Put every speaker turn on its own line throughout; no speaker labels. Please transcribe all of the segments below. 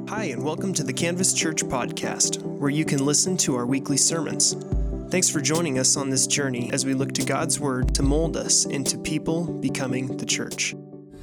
Hi, and welcome to the Canvas Church podcast, where you can listen to our weekly sermons. Thanks for joining us on this journey as we look to God's Word to mold us into people becoming the church.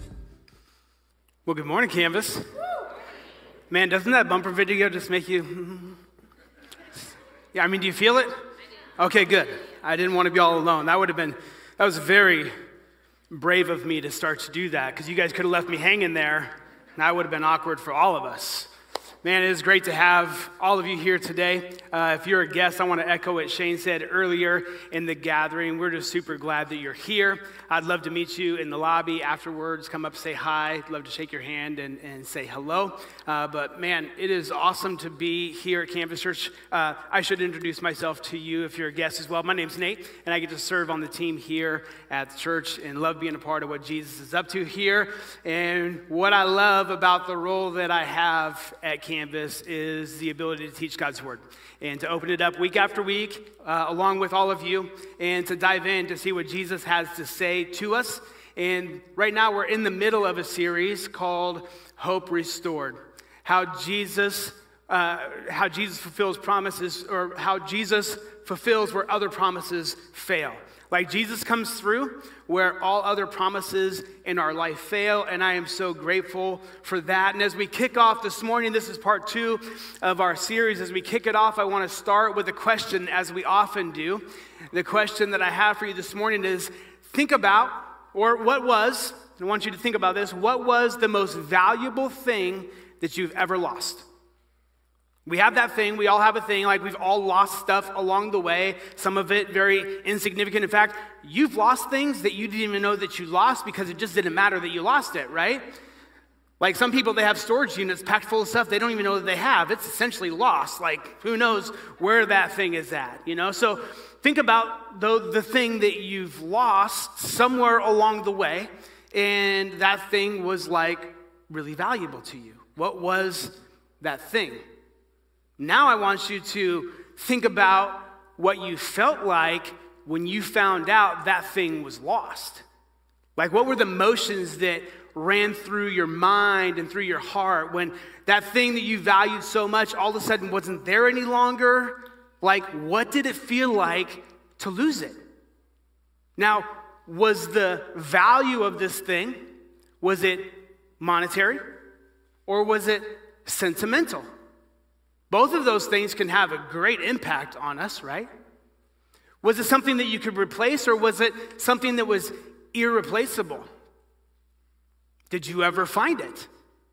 Well, good morning, Canvas. Man, doesn't that bumper video just make you... Yeah, I mean, do you feel it? Okay, good. I didn't want to be all alone. That was very brave of me to start to do that, because you guys could have left me hanging there, and that would have been awkward for all of us. Man, it is great to have all of you here today. If you're a guest, I want to echo what Shane said earlier in the gathering. We're just super glad that you're here. I'd love to meet you in the lobby afterwards. Come up, say hi. I'd love to shake your hand and say hello. But man, it is awesome to be here at Canvas Church. I should introduce myself to you if you're a guest as well. My name's Nate, and I get to serve on the team here at the church and love being a part of what Jesus is up to here. And what I love about the role that I have at Canvas is the ability to teach God's Word and to open it up week after week along with all of you and to dive in to see what Jesus has to say to us. And right now we're in the middle of a series called Hope Restored. How Jesus fulfills promises, or how Jesus fulfills where other promises fail. Like Jesus comes through where all other promises in our life fail, and I am so grateful for that. And as we kick off this morning, this is part 2 of our series. As we kick it off, I want to start with a question, as we often do. The question that I have for you this morning is, I want you to think about this, what was the most valuable thing that you've ever lost? We have that thing, we all have a thing, like we've all lost stuff along the way, some of it very insignificant. In fact, you've lost things that you didn't even know that you lost because it just didn't matter that you lost it, right? Like some people, they have storage units packed full of stuff they don't even know that they have. It's essentially lost. Like who knows where that thing is at, you know? So think about the thing that you've lost somewhere along the way, and that thing was like really valuable to you. What was that thing? Now I want you to think about what you felt like when you found out that thing was lost. Like what were the emotions that ran through your mind and through your heart when that thing that you valued so much all of a sudden wasn't there any longer? Like what did it feel like to lose it? Now, was the value of this thing, was it monetary or was it sentimental? Both of those things can have a great impact on us, right? Was it something that you could replace, or was it something that was irreplaceable? Did you ever find it?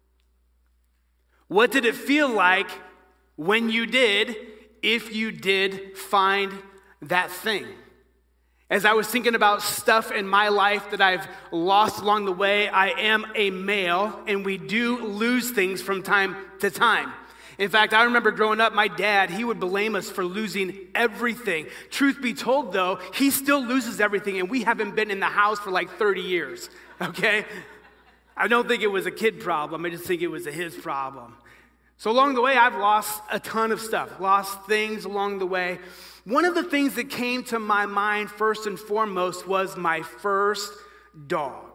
What did it feel like when you did, if you did find that thing? As I was thinking about stuff in my life that I've lost along the way, I am a male, and we do lose things from time to time. In fact, I remember growing up, my dad, he would blame us for losing everything. Truth be told, though, he still loses everything, and we haven't been in the house for like 30 years, okay? I don't think it was a kid problem. I just think it was a his problem. So along the way, I've lost a ton of stuff, lost things along the way. One of the things that came to my mind first and foremost was my first dog.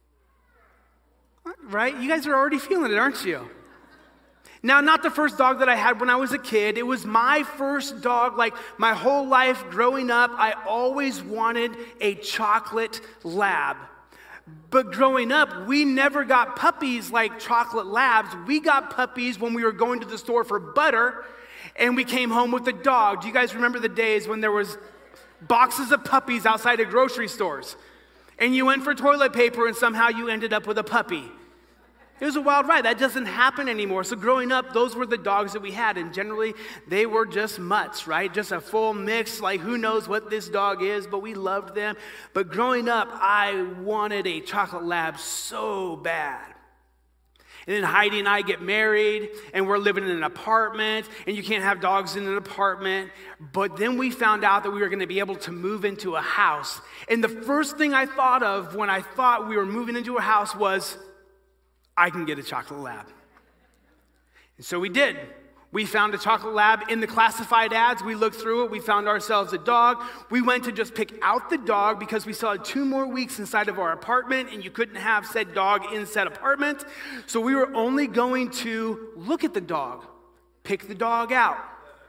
Right? You guys are already feeling it, aren't you? Now, not the first dog that I had when I was a kid. It was my first dog. Like my whole life growing up, I always wanted a chocolate lab. But growing up, we never got puppies like chocolate labs. We got puppies when we were going to the store for butter, and we came home with a dog. Do you guys remember the days when there was boxes of puppies outside of grocery stores? And you went for toilet paper, and somehow you ended up with a puppy. It was a wild ride. That doesn't happen anymore. So growing up, those were the dogs that we had. And generally, they were just mutts, right? Just a full mix. Like, who knows what this dog is, but we loved them. But growing up, I wanted a chocolate lab so bad. And then Heidi and I get married, and we're living in an apartment, and you can't have dogs in an apartment. But then we found out that we were going to be able to move into a house. And the first thing I thought of when I thought we were moving into a house was, I can get a chocolate lab. And so we did. We found a chocolate lab in the classified ads. We looked through it. We found ourselves a dog. We went to just pick out the dog because we saw 2 more weeks inside of our apartment, and you couldn't have said dog in said apartment. So we were only going to look at the dog, pick the dog out.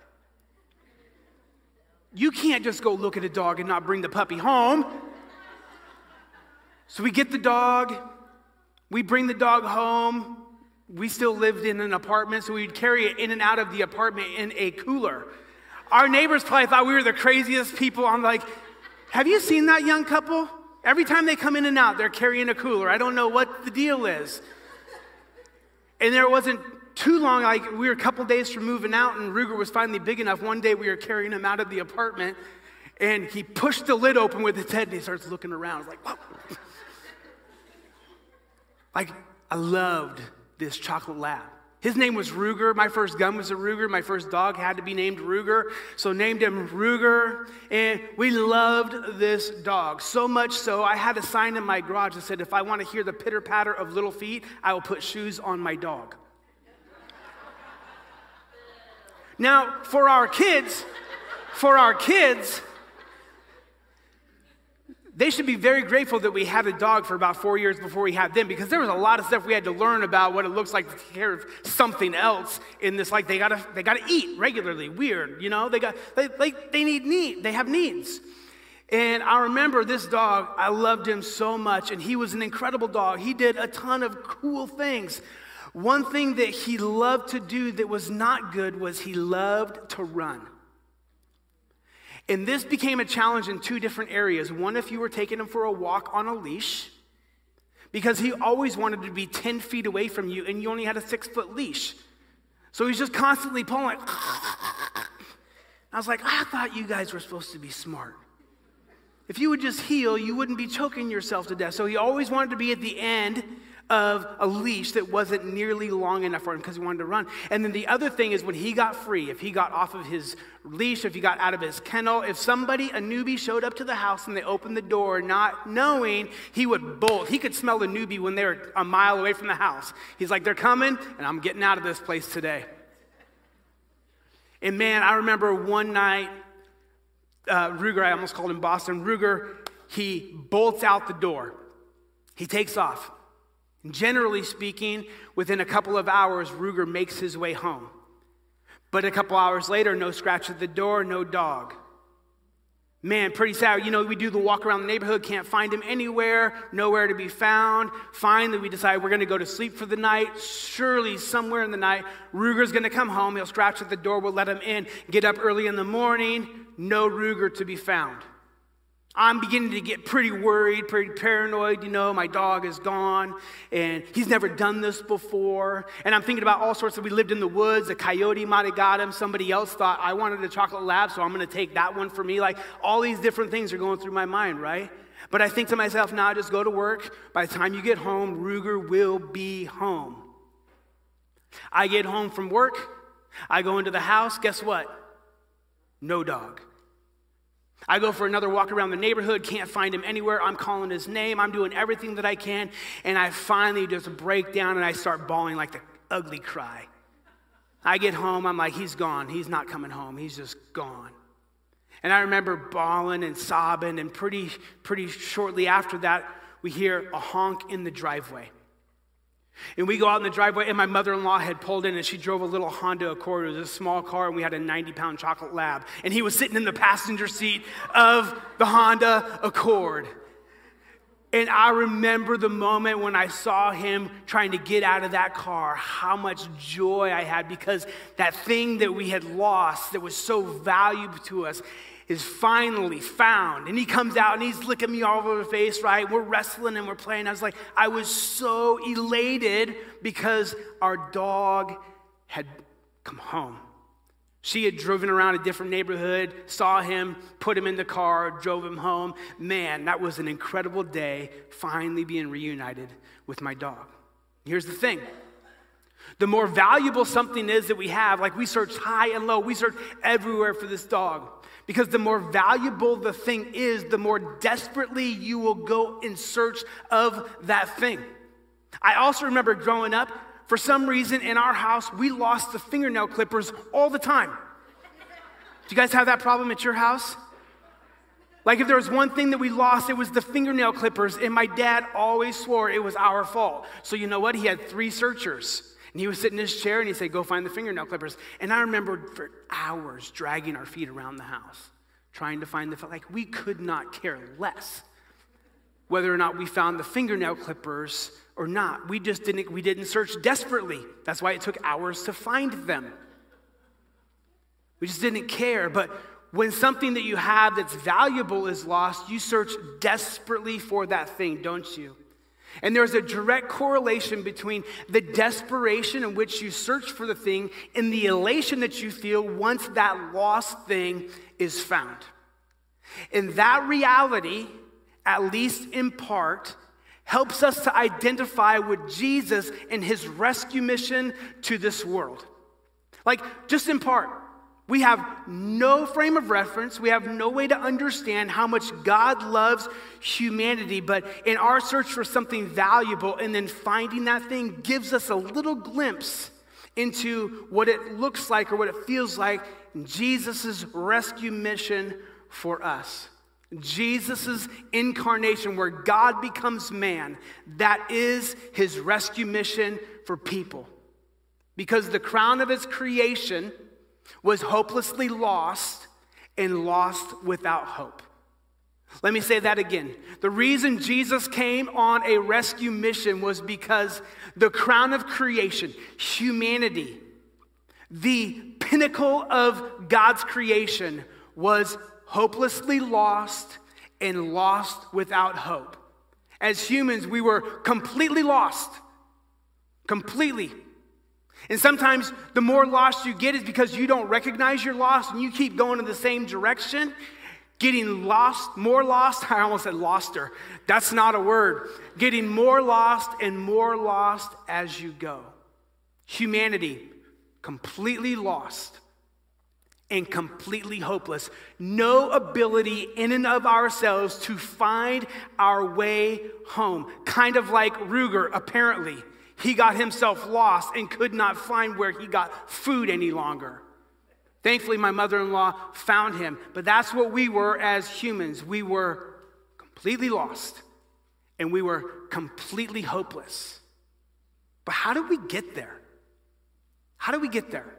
You can't just go look at a dog and not bring the puppy home. So we get the dog. We bring the dog home. We still lived in an apartment, so we'd carry it in and out of the apartment in a cooler. Our neighbors probably thought we were the craziest people. I'm like, have you seen that young couple? Every time they come in and out, they're carrying a cooler. I don't know what the deal is. And there wasn't too long, like we were a couple days from moving out, and Ruger was finally big enough. One day we were carrying him out of the apartment, and he pushed the lid open with his head, and he starts looking around. I was like, whoa. Like, I loved this chocolate lab. His name was Ruger. My first gun was a Ruger. My first dog had to be named Ruger, so named him Ruger. And we loved this dog, so much so I had a sign in my garage that said, if I want to hear the pitter-patter of little feet, I will put shoes on my dog. Now, for our kids, they should be very grateful that we had a dog for about 4 years before we had them, because there was a lot of stuff we had to learn about what it looks like to take care of something else in this. Like they gotta eat regularly. Weird, you know. They need they have needs. And I remember this dog. I loved him so much, and he was an incredible dog. He did a ton of cool things. One thing that he loved to do that was not good was he loved to run. And this became a challenge in 2 different areas. One, if you were taking him for a walk on a leash, because he always wanted to be 10 feet away from you, and you only had a 6-foot leash. So he's just constantly pulling. I was like, I thought you guys were supposed to be smart. If you would just heel, you wouldn't be choking yourself to death. So he always wanted to be at the end of a leash that wasn't nearly long enough for him because he wanted to run. And then the other thing is when he got free, if he got off of his leash, if he got out of his kennel, if a newbie showed up to the house and they opened the door not knowing, he would bolt. He could smell the newbie when they were a mile away from the house. He's like, they're coming and I'm getting out of this place today. And man, I remember one night, Ruger, I almost called him Boston. Ruger, he bolts out the door. He takes off. And generally speaking, within a couple of hours, Ruger makes his way home. But a couple hours later, no scratch at the door, no dog. Man, pretty sad. You know, we do the walk around the neighborhood, can't find him anywhere, nowhere to be found. Finally, we decide we're going to go to sleep for the night. Surely, somewhere in the night, Ruger's going to come home. He'll scratch at the door. We'll let him in. Get up early in the morning. No Ruger to be found. I'm beginning to get pretty worried, pretty paranoid. You know, my dog is gone, and he's never done this before. And I'm thinking about all sorts of, we lived in the woods, a coyote might have got him. Somebody else thought, I wanted a chocolate lab, so I'm going to take that one for me. Like, all these different things are going through my mind, right? But I think to myself, now just go to work. By the time you get home, Ruger will be home. I get home from work. I go into the house. Guess what? No dog. I go for another walk around the neighborhood, can't find him anywhere. I'm calling his name. I'm doing everything that I can. And I finally just break down and I start bawling like the ugly cry. I get home. I'm like, he's gone. He's not coming home. He's just gone. And I remember bawling and sobbing. And pretty shortly after that, we hear a honk in the driveway. And we go out in the driveway, and my mother-in-law had pulled in, and she drove a little Honda Accord. It was a small car, and we had a 90-pound chocolate lab. And he was sitting in the passenger seat of the Honda Accord. And I remember the moment when I saw him trying to get out of that car, how much joy I had, because that thing that we had lost that was so valuable to us is finally found. And he comes out and he's licking me all over the face, right? We're wrestling and we're playing. I was so elated because our dog had come home. She had driven around a different neighborhood, saw him, put him in the car, drove him home. Man, that was an incredible day, finally being reunited with my dog. Here's the thing. The more valuable something is that we have, like we searched high and low, we searched everywhere for this dog. Because the more valuable the thing is, the more desperately you will go in search of that thing. I also remember growing up, for some reason in our house, we lost the fingernail clippers all the time. Do you guys have that problem at your house? Like if there was one thing that we lost, it was the fingernail clippers, and my dad always swore it was our fault. So you know what? He had 3 searchers, and he would sit in his chair and he'd say, go find the fingernail clippers. And I remember for hours dragging our feet around the house, trying to find like we could not care less whether or not we found the fingernail clippers or not. We didn't search desperately. That's why it took hours to find them. We just didn't care. But when something that you have that's valuable is lost, you search desperately for that thing, don't you? And there's a direct correlation between the desperation in which you search for the thing and the elation that you feel once that lost thing is found. And that reality, at least in part, helps us to identify with Jesus and his rescue mission to this world. Like, just in part. We have no frame of reference. We have no way to understand how much God loves humanity. But in our search for something valuable and then finding that thing gives us a little glimpse into what it looks like or what it feels like in Jesus' rescue mission for us. Jesus' incarnation, where God becomes man, that is his rescue mission for people. Because the crown of his creation was hopelessly lost and lost without hope. Let me say that again. The reason Jesus came on a rescue mission was because the crown of creation, humanity, the pinnacle of God's creation, was hopelessly lost and lost without hope. As humans, we were completely lost. Completely. And sometimes the more lost you get is because you don't recognize you're lost and you keep going in the same direction, getting lost, more lost. I almost said loster. That's not a word. Getting more lost and more lost as you go. Humanity, completely lost and completely hopeless. No ability in and of ourselves to find our way home. Kind of like Ruger, apparently. He got himself lost and could not find where he got food any longer. Thankfully, my mother-in-law found him. But that's what we were as humans. We were completely lost and we were completely hopeless. But how did we get there? How did we get there?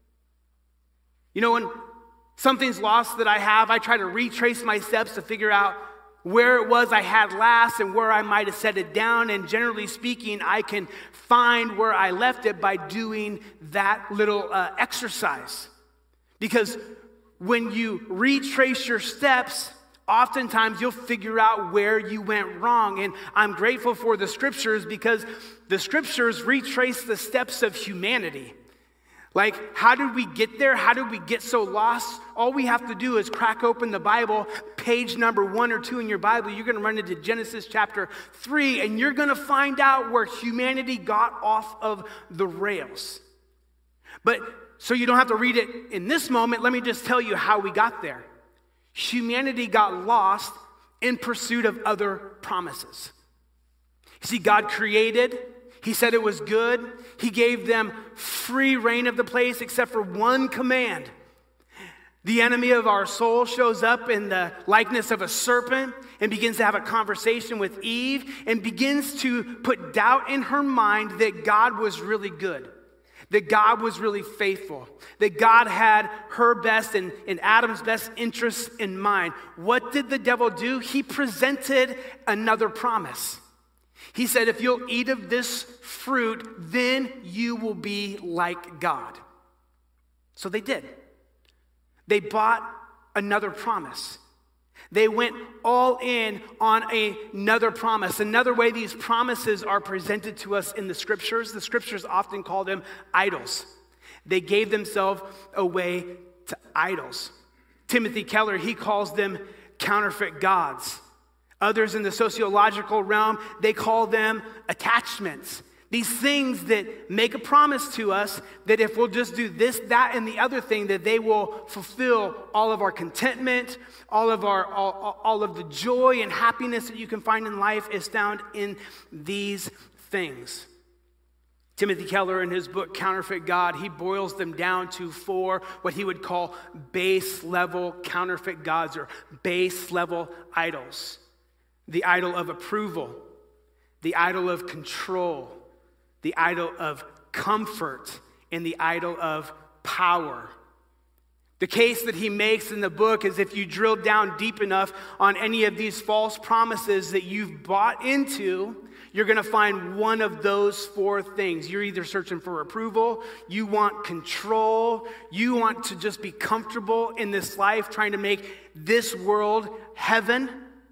You know, when something's lost that I have, I try to retrace my steps to figure out where it was I had last and where I might have set it down. And generally speaking, I can find where I left it by doing that little exercise. Because when you retrace your steps, oftentimes you'll figure out where you went wrong. And I'm grateful for the scriptures because the scriptures retrace the steps of humanity. Like, how did we get there? How did we get so lost? All we have to do is crack open the Bible, page number 1 or 2 in your Bible. You're going to run into Genesis chapter 3, and you're going to find out where humanity got off of the rails. But so you don't have to read it in this moment. Let me just tell you how we got there. Humanity got lost in pursuit of other promises. You see, God created. He said it was good. He gave them free reign of the place except for one command. The enemy of our soul shows up in the likeness of a serpent and begins to have a conversation with Eve and begins to put doubt in her mind that God was really good, that God was really faithful, that God had her best and Adam's best interests in mind. What did the devil do? He presented another promise. He said, if you'll eat of this fruit, then you will be like God. So they did. They bought another promise. They went all in on another promise. Another way these promises are presented to us in the scriptures often call them idols. They gave themselves away to idols. Timothy Keller, he calls them counterfeit gods. Others in the sociological realm, they call them attachments. These things that make a promise to us that if we'll just do this, that, and the other thing, that they will fulfill all of our contentment, all of the joy and happiness that you can find in life is found in these things. Timothy Keller, in his book, Counterfeit God, he boils them down to 4 what he would call base level counterfeit gods or base level idols. The idol of approval, the idol of control, the idol of comfort, and the idol of power. The case that he makes in the book is if you drill down deep enough on any of these false promises that you've bought into, you're going to find one of those 4 things. You're either searching for approval, you want control, you want to just be comfortable in this life, trying to make this world heaven,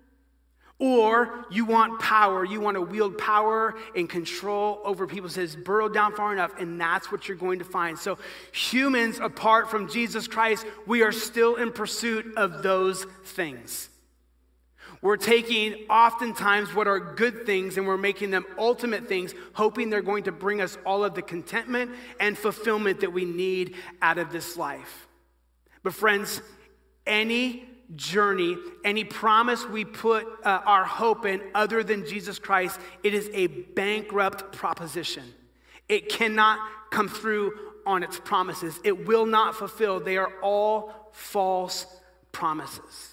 or you want power. You want to wield power and control over people. It says, burrow down far enough, and that's what you're going to find. So humans, apart from Jesus Christ, we are still in pursuit of those things. We're taking oftentimes what are good things and we're making them ultimate things, hoping they're going to bring us all of the contentment and fulfillment that we need out of this life. But friends, any journey, any promise we put our hope in other than Jesus Christ, it is a bankrupt proposition. It cannot come through on its promises. It will not fulfill. They are all false promises.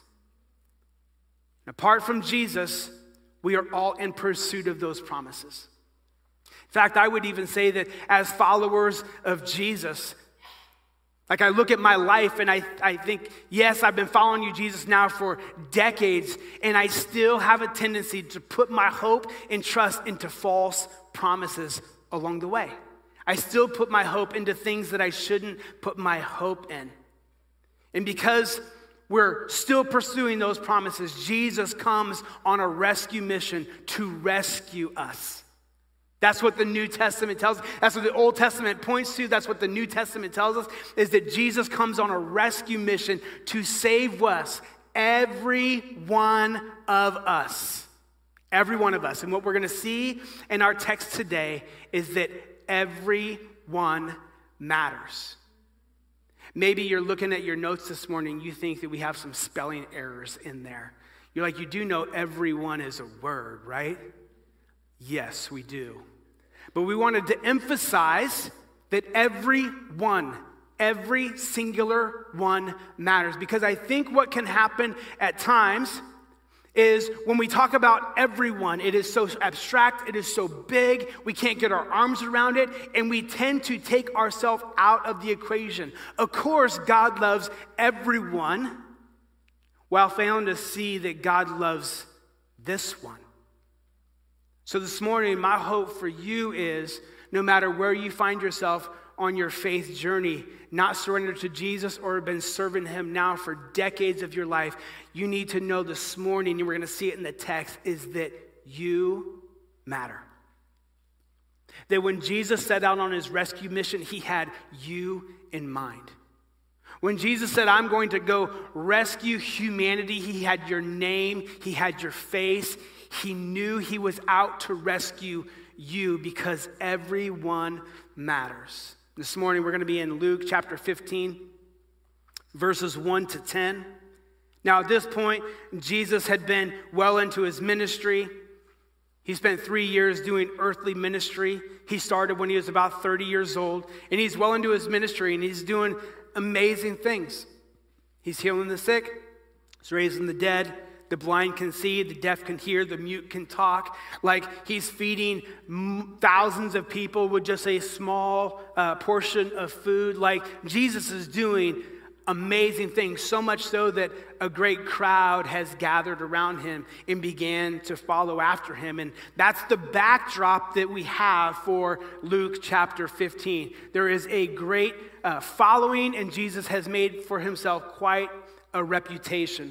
Apart from Jesus, we are all in pursuit of those promises. In fact, I would even say that as followers of Jesus, like I look at my life and I think, yes, I've been following you, Jesus, now for decades, and I still have a tendency to put my hope and trust into false promises along the way. I still put my hope into things that I shouldn't put my hope in. And because we're still pursuing those promises, Jesus comes on a rescue mission to rescue us. That's what the New Testament tells us. That's what the Old Testament points to. That's what the New Testament tells us, is that Jesus comes on a rescue mission to save us, every one of us. Every one of us. And what we're going to see in our text today is that everyone matters. Maybe you're looking at your notes this morning, you think that we have some spelling errors in there. You're like, you do know everyone is a word, right? Yes, we do. But we wanted to emphasize that everyone, every singular one matters. Because I think what can happen at times is when we talk about everyone, it is so abstract, it is so big, we can't get our arms around it, and we tend to take ourselves out of the equation. Of course, God loves everyone, while failing to see that God loves this one. So this morning, my hope for you is, no matter where you find yourself on your faith journey, not surrendered to Jesus or been serving him now for decades of your life, you need to know this morning, and we're going to see it in the text, is that you matter. That when Jesus set out on his rescue mission, he had you in mind. When Jesus said, I'm going to go rescue humanity, he had your name, he had your face. He knew he was out to rescue you because everyone matters. This morning we're going to be in Luke chapter 15, verses 1 to 10. Now at this point, Jesus had been well into his ministry. He spent 3 years doing earthly ministry. He started when he was about 30 years old, and he's well into his ministry, and he's doing amazing things. He's healing the sick, he's raising the dead, the blind can see, the deaf can hear, the mute can talk. Like he's feeding thousands of people with just a small portion of food. Like Jesus is doing amazing things, so much so that a great crowd has gathered around him and began to follow after him. And that's the backdrop that we have for Luke chapter 15. There is a great following, and Jesus has made for himself quite a reputation.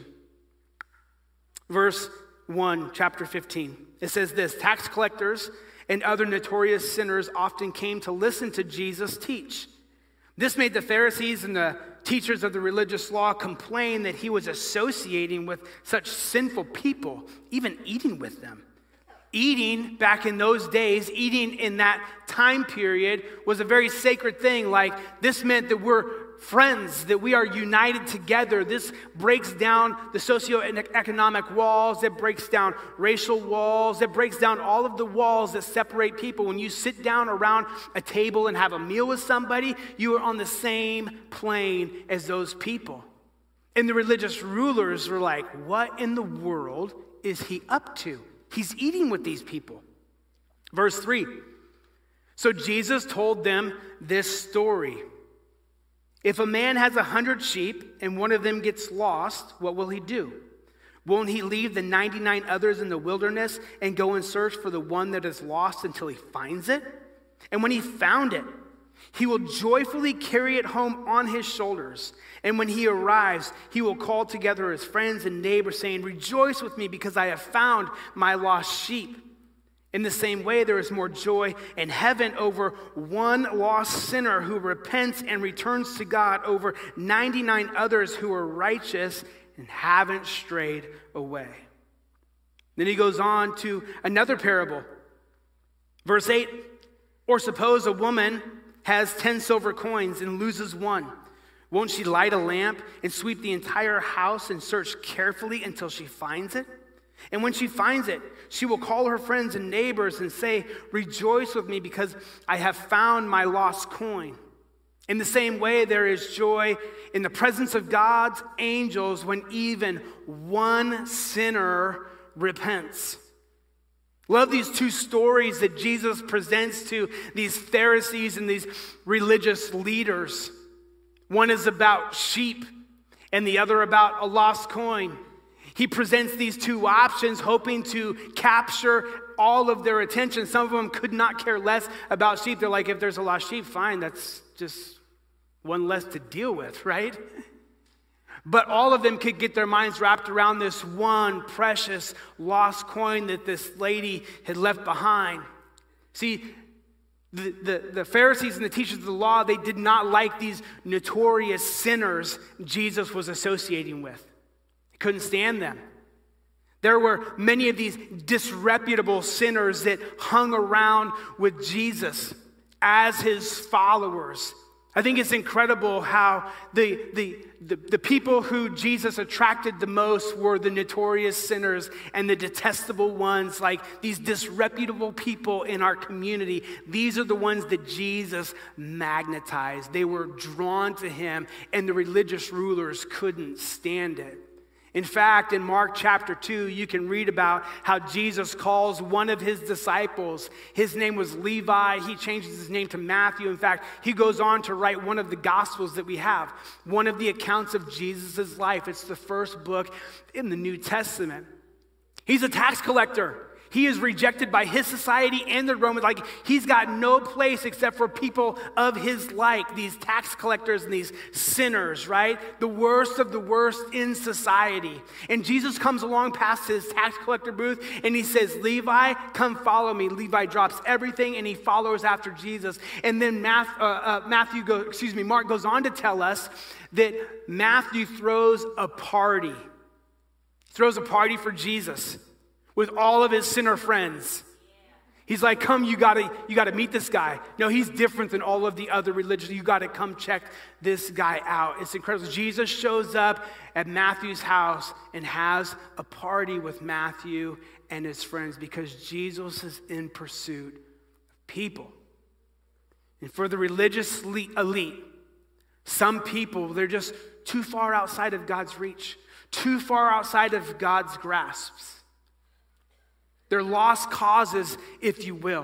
Verse 1, chapter 15, it says this: tax collectors and other notorious sinners often came to listen to Jesus teach. This made the Pharisees and the teachers of the religious law complain that he was associating with such sinful people, even eating with them. Eating back in those days, eating in that time period was a very sacred thing. Like this meant that we're friends, that we are united together. This breaks down the socioeconomic walls, that breaks down racial walls, that breaks down all of the walls that separate people. When you sit down around a table and have a meal with somebody, you are on the same plane as those people. And the religious rulers were like, what in the world is he up to? He's eating with these people. Verse 3. So Jesus told them this story. If a man has 100 sheep and one of them gets lost, what will he do? Won't he leave the 99 others in the wilderness and go and search for the one that is lost until he finds it? And when he found it, he will joyfully carry it home on his shoulders. And when he arrives, he will call together his friends and neighbors, saying, rejoice with me because I have found my lost sheep. In the same way, there is more joy in heaven over one lost sinner who repents and returns to God over 99 others who are righteous and haven't strayed away. Then he goes on to another parable. Verse 8, or suppose a woman has 10 silver coins and loses one. Won't she light a lamp and sweep the entire house and search carefully until she finds it? And when she finds it, she will call her friends and neighbors and say, rejoice with me because I have found my lost coin. In the same way, there is joy in the presence of God's angels when even one sinner repents. Love these two stories that Jesus presents to these Pharisees and these religious leaders. One is about sheep and the other about a lost coin. He presents these two options, hoping to capture all of their attention. Some of them could not care less about sheep. They're like, if there's a lost sheep, fine, that's just one less to deal with, right? But all of them could get their minds wrapped around this one precious lost coin that this lady had left behind. See, the Pharisees and the teachers of the law, they did not like these notorious sinners Jesus was associating with. Couldn't stand them. There were many of these disreputable sinners that hung around with Jesus as his followers. I think it's incredible how the people who Jesus attracted the most were the notorious sinners and the detestable ones, like these disreputable people in our community. These are the ones that Jesus magnetized. They were drawn to him, and the religious rulers couldn't stand it. In fact, in Mark chapter 2, you can read about how Jesus calls one of his disciples. His name was Levi. He changes his name to Matthew. In fact, he goes on to write one of the Gospels that we have, one of the accounts of Jesus' life. It's the first book in the New Testament. He's a tax collector. He is rejected by his society and the Romans. Like, he's got no place except for people of his like, these tax collectors and these sinners, right? The worst of the worst in society. And Jesus comes along past his tax collector booth and he says, Levi, come follow me. Levi drops everything and he follows after Jesus. And then Mark goes on to tell us that Matthew throws a party. Throws a party for Jesus with all of his sinner friends. He's like, come, you gotta meet this guy. No, he's different than all of the other religions. You gotta come check this guy out. It's incredible. Jesus shows up at Matthew's house and has a party with Matthew and his friends because Jesus is in pursuit of people. And for the religious elite, some people, they're just too far outside of God's reach, too far outside of God's grasps. They're lost causes, if you will.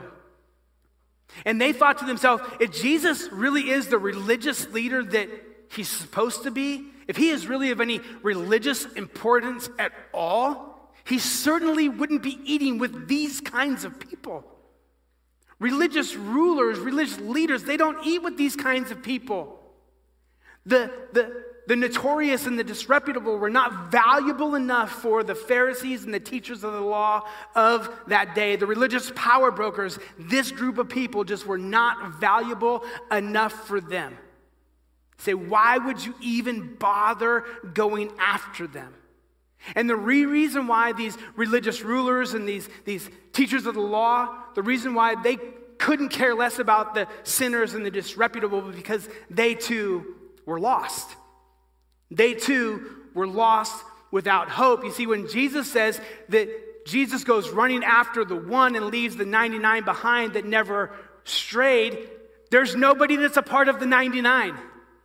And they thought to themselves, if Jesus really is the religious leader that he's supposed to be, if he is really of any religious importance at all, he certainly wouldn't be eating with these kinds of people. Religious rulers, religious leaders, they don't eat with these kinds of people. The notorious and the disreputable were not valuable enough for the Pharisees and the teachers of the law of that day. The religious power brokers, this group of people just were not valuable enough for them. Say, why would you even bother going after them? And the reason why these religious rulers and these teachers of the law, the reason why they couldn't care less about the sinners and the disreputable was because they too were lost. They too were lost without hope. You see, when Jesus says that Jesus goes running after the one and leaves the 99 behind that never strayed, there's nobody that's a part of the 99.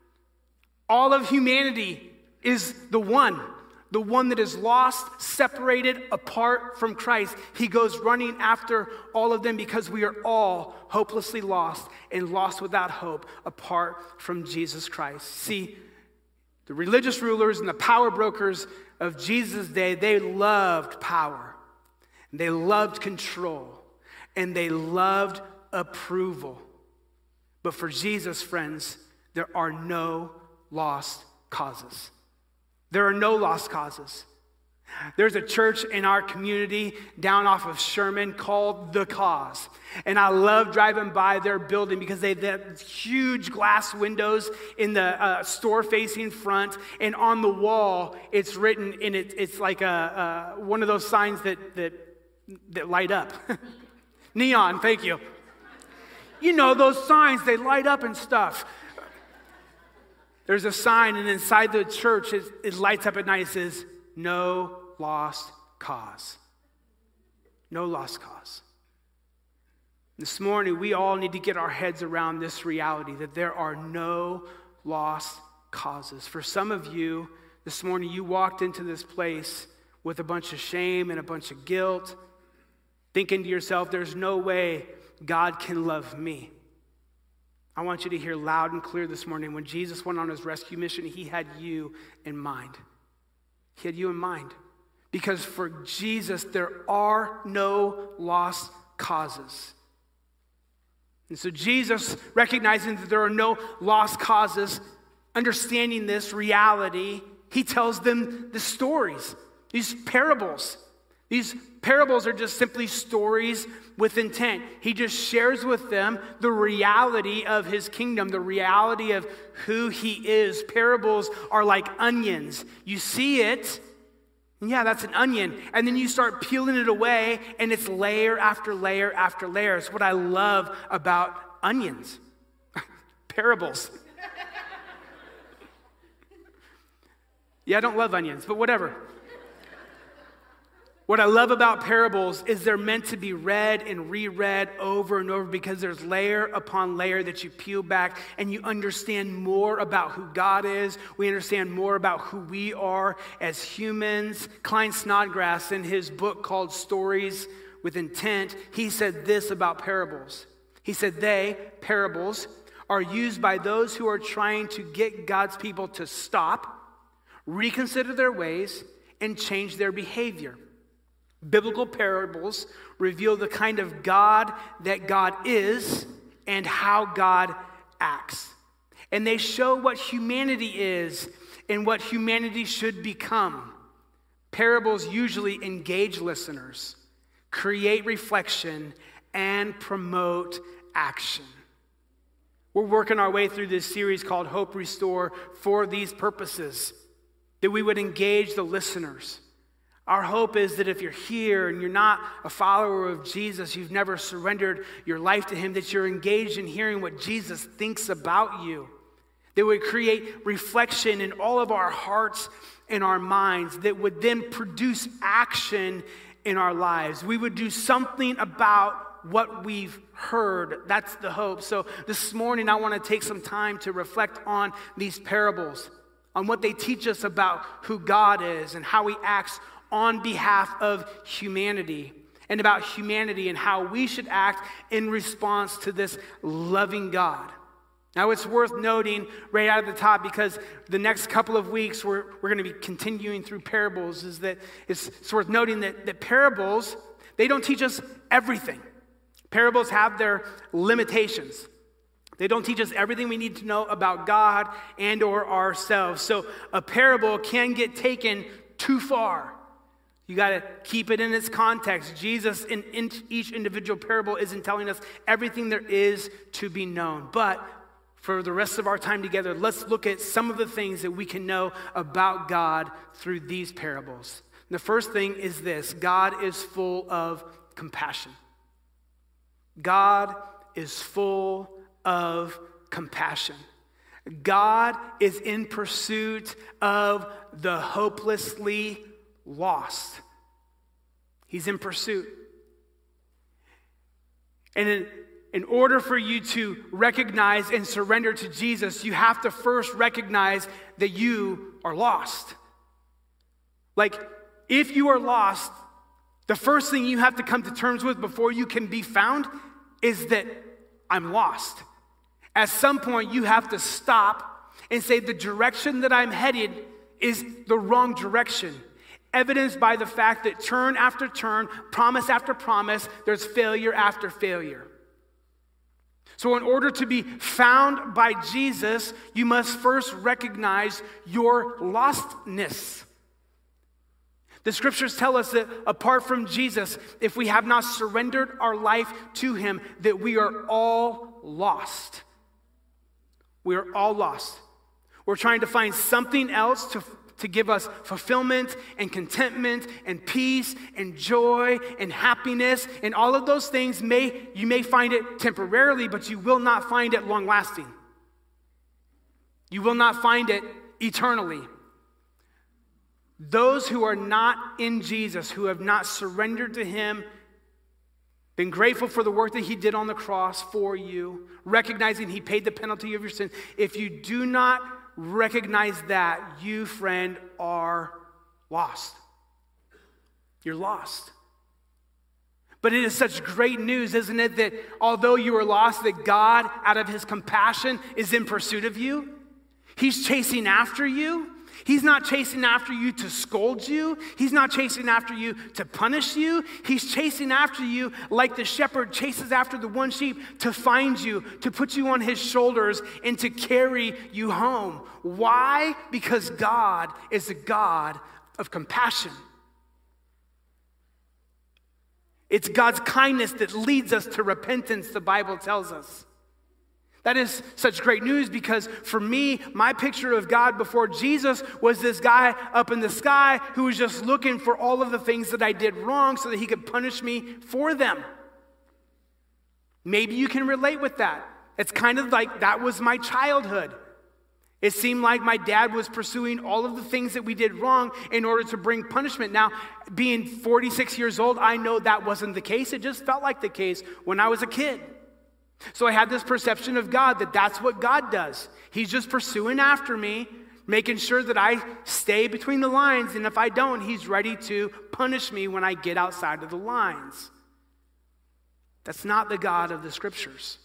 All of humanity is the one that is lost, separated, apart from Christ. He goes running after all of them because we are all hopelessly lost and lost without hope apart from Jesus Christ. See, the religious rulers and the power brokers of Jesus' day, they loved power, and they loved control, and they loved approval. But for Jesus, friends, there are no lost causes. There are no lost causes. There's a church in our community down off of Sherman called The Cause. And I love driving by their building because they have huge glass windows in the store-facing front. And on the wall, it's written, and it's like one of those signs that light up. Neon, thank you. You know, those signs, they light up and stuff. There's a sign, and inside the church, it lights up at night. It says, "No lost cause." No lost cause. This morning, we all need to get our heads around this reality that there are no lost causes. For some of you, this morning, you walked into this place with a bunch of shame and a bunch of guilt, thinking to yourself, there's no way God can love me. I want you to hear loud and clear this morning, when Jesus went on his rescue mission, he had you in mind. He had you in mind. Because for Jesus, there are no lost causes. And so Jesus, recognizing that there are no lost causes, understanding this reality, he tells them the stories, these parables. These parables are just simply stories with intent. He just shares with them the reality of his kingdom, the reality of who he is. Parables are like onions. You see it, and yeah, that's an onion. And then you start peeling it away, and it's layer after layer after layer. It's what I love about onions. Parables. Yeah, I don't love onions, but whatever. What I love about parables is they're meant to be read and reread over and over because there's layer upon layer that you peel back and you understand more about who God is. We understand more about who we are as humans. Klein Snodgrass, in his book called Stories with Intent, he said this about parables. He said, parables, are used by those who are trying to get God's people to stop, reconsider their ways, and change their behavior. Biblical parables reveal the kind of God that God is and how God acts. And they show what humanity is and what humanity should become. Parables usually engage listeners, create reflection, and promote action. We're working our way through this series called Hope Restore for these purposes, that we would engage the listeners. Our hope is that if you're here and you're not a follower of Jesus, you've never surrendered your life to him, that you're engaged in hearing what Jesus thinks about you. That would create reflection in all of our hearts and our minds that would then produce action in our lives. We would do something about what we've heard. That's the hope. So this morning I want to take some time to reflect on these parables, on what they teach us about who God is and how he acts on behalf of humanity, and about humanity and how we should act in response to this loving God. Now, it's worth noting right out of the top, because the next couple of weeks we're going to be continuing through parables, is that it's worth noting that parables, they don't teach us everything. Parables have their limitations. They don't teach us everything we need to know about God and or ourselves. So a parable can get taken too far. You got to keep it in its context. Jesus in each individual parable isn't telling us everything there is to be known. But for the rest of our time together, let's look at some of the things that we can know about God through these parables. The first thing is this: God is full of compassion. God is full of compassion. God is in pursuit of the hopelessly lost. He's in pursuit. And in order for you to recognize and surrender to Jesus, you have to first recognize that you are lost. Like, if you are lost, the first thing you have to come to terms with before you can be found is that I'm lost. At some point, you have to stop and say, the direction that I'm headed is the wrong direction. Evidenced by the fact that turn after turn, promise after promise, there's failure after failure. So in order to be found by Jesus, you must first recognize your lostness. The scriptures tell us that apart from Jesus, if we have not surrendered our life to him, that we are all lost. We are all lost. We're trying to find something else to give us fulfillment and contentment and peace and joy and happiness, and all of those things you may find it temporarily, but you will not find it long lasting. You will not find it eternally. Those who are not in Jesus, who have not surrendered to him, been grateful for the work that he did on the cross for you, recognizing he paid the penalty of your sin, if you do not recognize that, you, friend, are lost. You're lost. But it is such great news, isn't it, that although you are lost, that God, out of his compassion, is in pursuit of you. He's chasing after you. He's not chasing after you to scold you. He's not chasing after you to punish you. He's chasing after you like the shepherd chases after the one sheep to find you, to put you on his shoulders, and to carry you home. Why? Because God is a God of compassion. It's God's kindness that leads us to repentance, the Bible tells us. That is such great news because for me, my picture of God before Jesus was this guy up in the sky who was just looking for all of the things that I did wrong so that he could punish me for them. Maybe you can relate with that. It's kind of like that was my childhood. It seemed like my dad was pursuing all of the things that we did wrong in order to bring punishment. Now, being 46 years old, I know that wasn't the case. It just felt like the case when I was a kid. So I had this perception of God that that's what God does. He's just pursuing after me, making sure that I stay between the lines, and if I don't, he's ready to punish me when I get outside of the lines. That's not the God of the scriptures.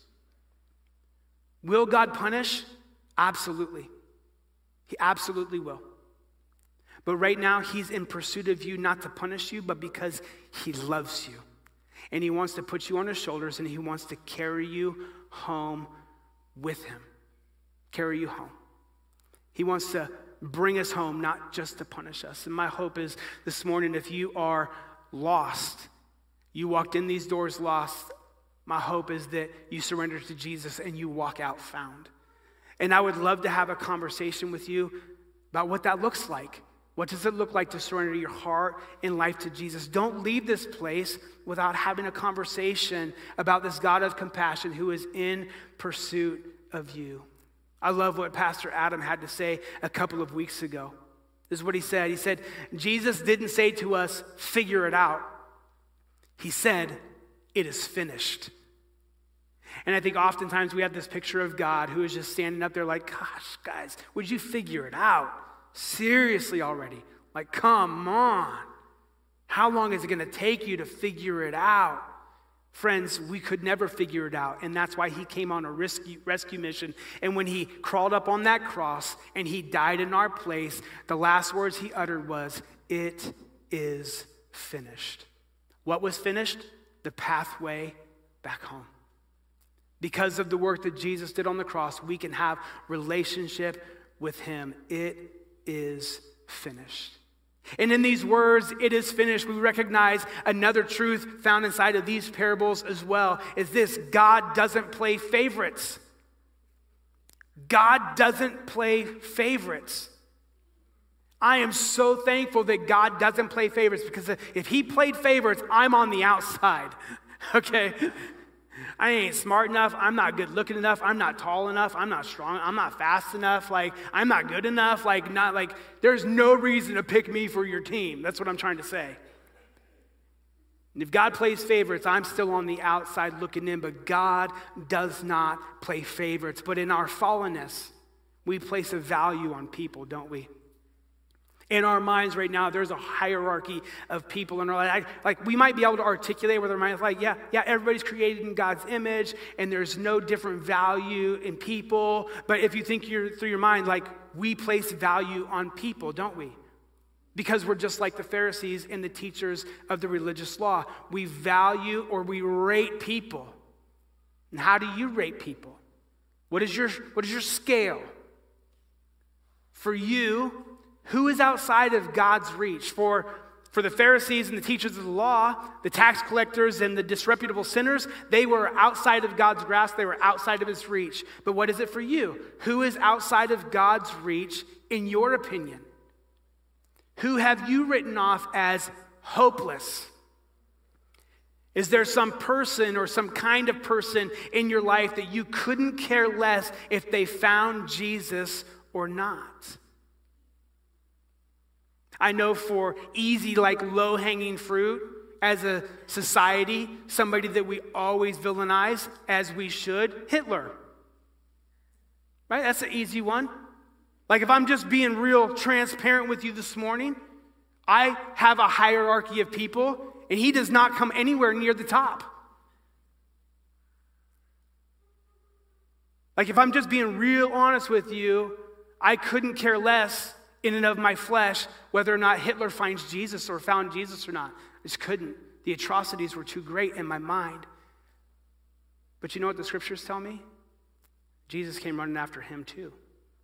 Will God punish? Absolutely. He absolutely will. But right now, he's in pursuit of you, not to punish you, but because he loves you. And he wants to put you on his shoulders, and he wants to carry you home with him. Carry you home. He wants to bring us home, not just to punish us. And my hope is this morning, if you are lost, you walked in these doors lost, my hope is that you surrender to Jesus and you walk out found. And I would love to have a conversation with you about what that looks like. What does it look like to surrender your heart and life to Jesus? Don't leave this place without having a conversation about this God of compassion who is in pursuit of you. I love what Pastor Adam had to say a couple of weeks ago. This is what he said. He said, Jesus didn't say to us, figure it out. He said, it is finished. And I think oftentimes we have this picture of God who is just standing up there like, gosh, guys, would you figure it out? Seriously already. Like, come on. How long is it going to take you to figure it out? Friends, we could never figure it out. And that's why he came on a rescue mission. And when he crawled up on that cross and he died in our place, the last words he uttered was, it is finished. What was finished? The pathway back home. Because of the work that Jesus did on the cross, we can have relationship with him. It is finished. And in these words, it is finished, we recognize another truth found inside of these parables as well, is this: God doesn't play favorites. God doesn't play favorites. I am so thankful that God doesn't play favorites, because if he played favorites, I'm on the outside, okay? I ain't smart enough. I'm not good looking enough. I'm not tall enough. I'm not strong. I'm not fast enough. Like, I'm not good enough. There's no reason to pick me for your team. That's what I'm trying to say. And if God plays favorites, I'm still on the outside looking in, but God does not play favorites. But in our fallenness, we place a value on people, don't we? In our minds right now, there's a hierarchy of people in our life. Like, we might be able to articulate with our minds, like, yeah, everybody's created in God's image, and there's no different value in people. But if you think through your mind, like, we place value on people, don't we? Because we're just like the Pharisees and the teachers of the religious law. We value or we rate people. And how do you rate people? What is your scale? For you, who is outside of God's reach? For the Pharisees and the teachers of the law, the tax collectors and the disreputable sinners, they were outside of God's grasp. They were outside of his reach. But what is it for you? Who is outside of God's reach in your opinion? Who have you written off as hopeless? Is there some person or some kind of person in your life that you couldn't care less if they found Jesus or not? I know for easy, low-hanging fruit, as a society, somebody that we always villainize, as we should, Hitler. Right? That's an easy one. Like, if I'm just being real transparent with you this morning, I have a hierarchy of people, and he does not come anywhere near the top. Like, if I'm just being real honest with you, I couldn't care less in and of my flesh whether or not Hitler finds Jesus or found Jesus or not. I just couldn't. The atrocities were too great in my mind. But you know what the scriptures tell me? Jesus came running after him too.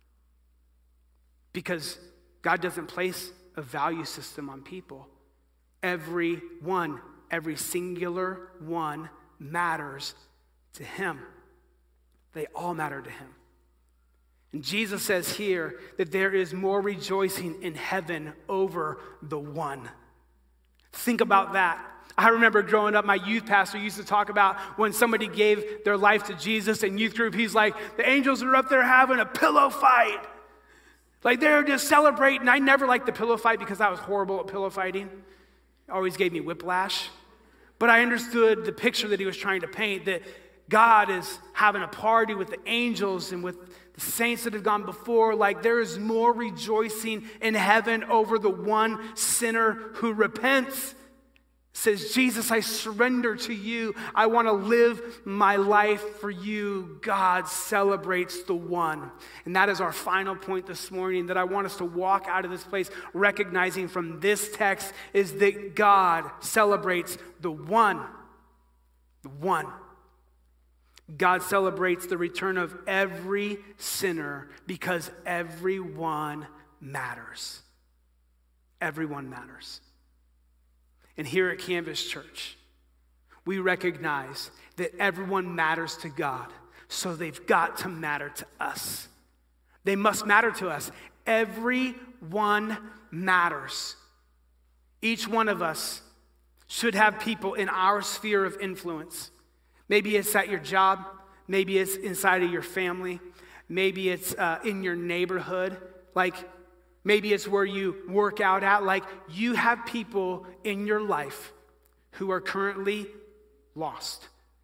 Because God doesn't place a value system on people. Every singular one matters to him. They all matter to him. And Jesus says here that there is more rejoicing in heaven over the one. Think about that. I remember growing up, my youth pastor used to talk about when somebody gave their life to Jesus in youth group, he's like, the angels are up there having a pillow fight. Like, they're just celebrating. I never liked the pillow fight because I was horrible at pillow fighting. It always gave me whiplash. But I understood the picture that he was trying to paint, that God is having a party with the angels and with the saints that have gone before. Like, there is more rejoicing in heaven over the one sinner who repents. Says, Jesus, I surrender to you. I want to live my life for you. God celebrates the one. And that is our final point this morning, that I want us to walk out of this place recognizing from this text is that God celebrates the one. The one. God celebrates the return of every sinner because everyone matters. Everyone matters. And here at Canvas Church, we recognize that everyone matters to God, so they've got to matter to us. They must matter to us. Everyone matters. Each one of us should have people in our sphere of influence. Maybe it's at your job. Maybe it's inside of your family. Maybe it's in your neighborhood. Maybe it's where you work out at. You have people in your life who are currently lost.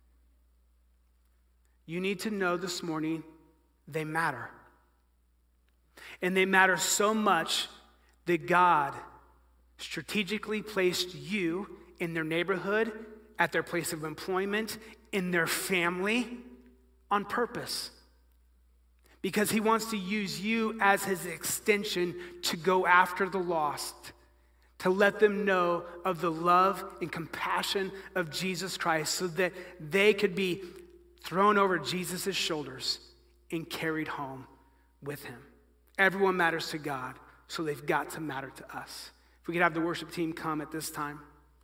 You need to know this morning they matter. And they matter so much that God strategically placed you in their neighborhood, at their place of employment, in their family, on purpose. Because he wants to use you as his extension to go after the lost, to let them know of the love and compassion of Jesus Christ so that they could be thrown over Jesus' shoulders and carried home with him. Everyone matters to God, so they've got to matter to us. If we could have the worship team come at this time.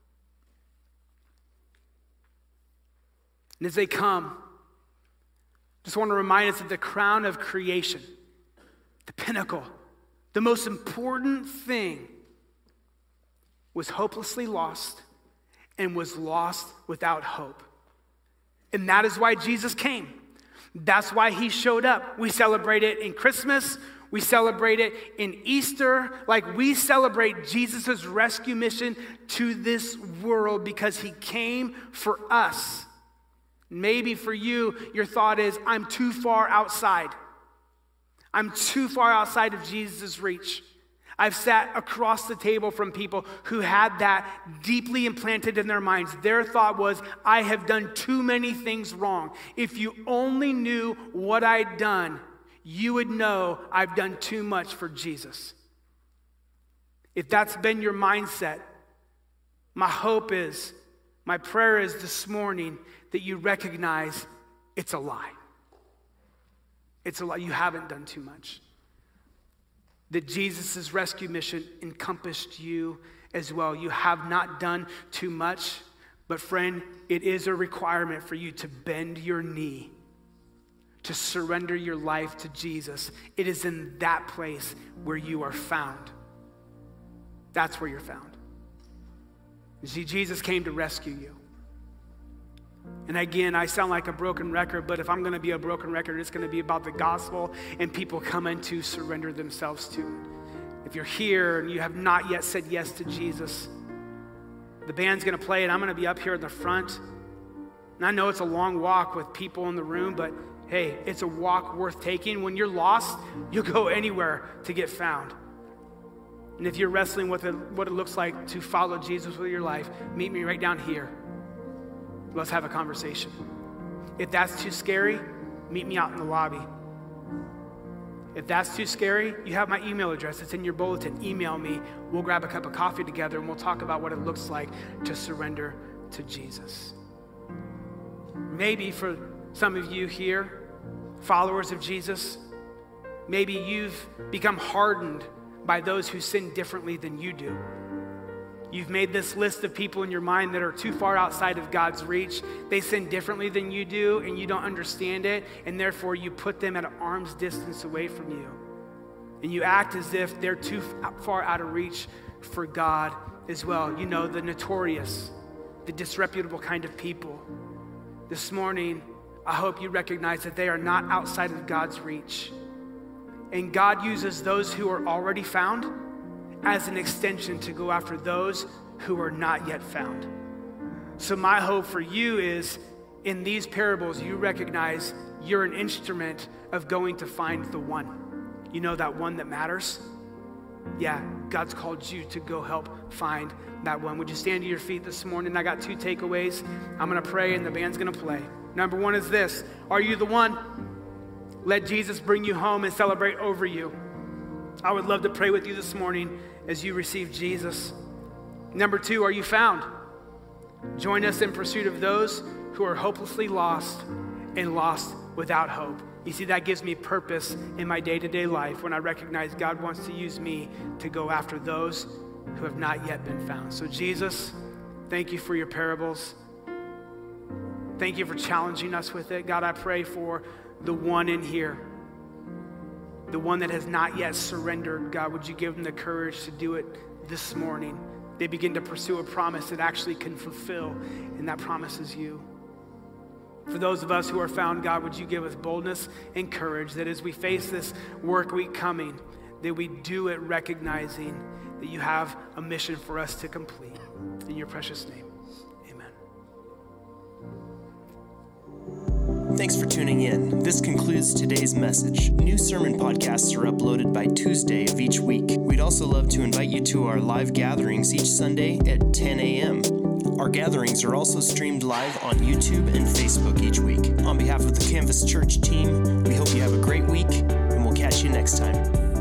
And as they come, just want to remind us that the crown of creation, the pinnacle, the most important thing, was hopelessly lost and was lost without hope. And that is why Jesus came. That's why he showed up. We celebrate it in Christmas. We celebrate it in Easter. Like, we celebrate Jesus' rescue mission to this world because he came for us. Maybe for you, your thought is, I'm too far outside. I'm too far outside of Jesus' reach. I've sat across the table from people who had that deeply implanted in their minds. Their thought was, I have done too many things wrong. If you only knew what I'd done, you would know I've done too much for Jesus. If that's been your mindset, my hope is, my prayer is this morning that you recognize it's a lie. It's a lie. You haven't done too much. That Jesus' rescue mission encompassed you as well. You have not done too much, but friend, it is a requirement for you to bend your knee, to surrender your life to Jesus. It is in that place where you are found. That's where you're found. You see, Jesus came to rescue you. And again, I sound like a broken record, but if I'm going to be a broken record, it's going to be about the gospel and people coming to surrender themselves to it. If you're here and you have not yet said yes to Jesus, the band's going to play and I'm going to be up here in the front. And I know it's a long walk with people in the room, but hey, it's a walk worth taking. When you're lost, you'll go anywhere to get found. And if you're wrestling with what it looks like to follow Jesus with your life, meet me right down here. Let's have a conversation. If that's too scary, meet me out in the lobby. If that's too scary, you have my email address. It's in your bulletin. Email me. We'll grab a cup of coffee together and we'll talk about what it looks like to surrender to Jesus. Maybe for some of you here, followers of Jesus, maybe you've become hardened by those who sin differently than you do. You've made this list of people in your mind that are too far outside of God's reach. They sin differently than you do, and you don't understand it, and therefore you put them at an arm's distance away from you. And you act as if they're too far out of reach for God as well. You know, the notorious, the disreputable kind of people. This morning, I hope you recognize that they are not outside of God's reach. And God uses those who are already found as an extension to go after those who are not yet found. So my hope for you is, in these parables, you recognize you're an instrument of going to find the one. You know, that one that matters? Yeah, God's called you to go help find that one. Would you stand to your feet this morning? I got 2 takeaways. I'm gonna pray and the band's gonna play. Number 1 is this: are you the one? Let Jesus bring you home and celebrate over you. I would love to pray with you this morning as you receive Jesus. Number 2, are you found? Join us in pursuit of those who are hopelessly lost and lost without hope. You see, that gives me purpose in my day-to-day life when I recognize God wants to use me to go after those who have not yet been found. So Jesus, thank you for your parables. Thank you for challenging us with it. God, I pray for the one in here, the one that has not yet surrendered. God, would you give them the courage to do it this morning? They begin to pursue a promise that actually can fulfill, and that promise is you. For those of us who are found, God, would you give us boldness and courage that as we face this work week coming, that we do it recognizing that you have a mission for us to complete. In your precious name, amen.
Thanks for tuning in. This concludes today's message. New sermon podcasts are uploaded by Tuesday of each week. We'd also love to invite you to our live gatherings each Sunday at 10 a.m. Our gatherings are also streamed live on YouTube and Facebook each week. On behalf of the Canvas Church team, we hope you have a great week, and we'll catch you next time.